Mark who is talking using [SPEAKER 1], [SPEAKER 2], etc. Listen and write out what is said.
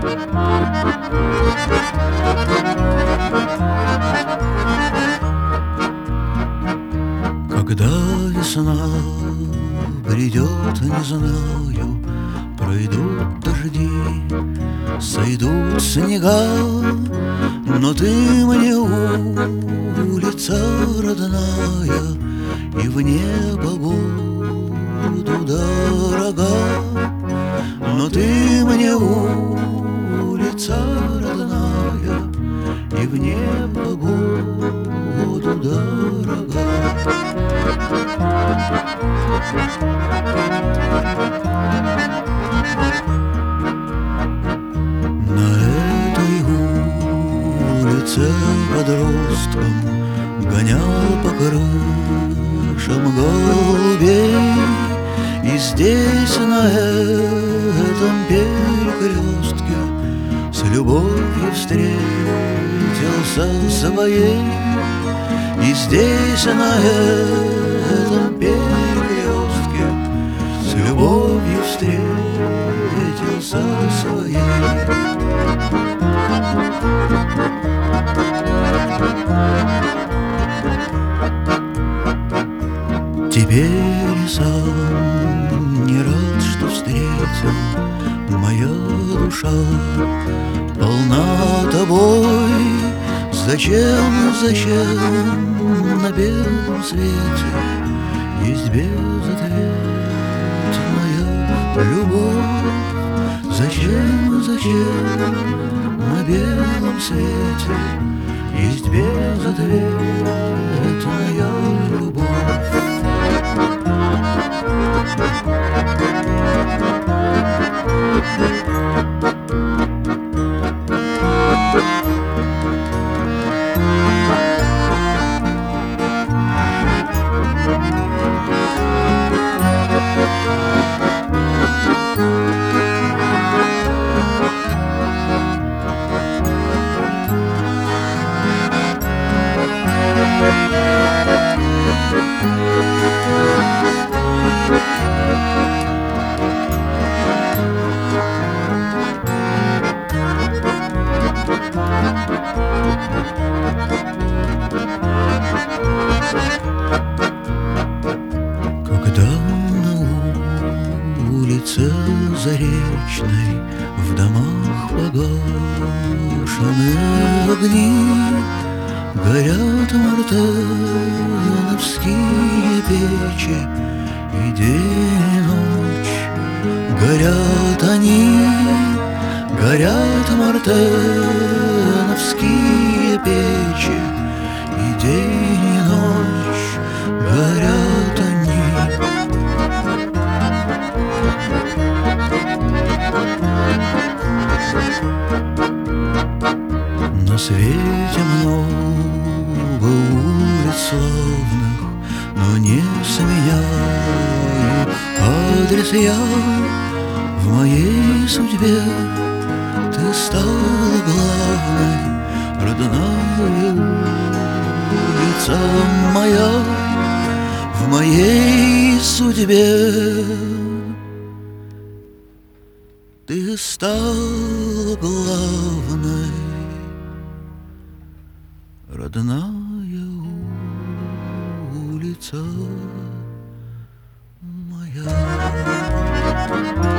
[SPEAKER 1] Когда весна придет, не знаю, пройдут дожди, сойдут снега, но ты мне улица родная и в непогоду дорога. Но ты мне улица родная и в непогоду дорога. На этой улице подростком гонял по крышам голубей. И здесь, на этом перекрестке, с любовью встретился своей. И здесь, на этом перекрестке, с любовью встретился своей. Теперь сам не рад, что встретил. Моя душа полна тобой. Зачем на белом свете есть безответная любовь? Зачем на белом свете есть безответная любовь? Когда на улице Заречной в домах погашены огни, горят мартеновские печи, и день и ночь горят они, горят мартеновские печи, и день и ночь горят они. На свете много улиц славных, но не сменяю адрес я. В моей судьбе ты стала главной, родная улица моя. В моей судьбе ты стала главной, родная улица моя.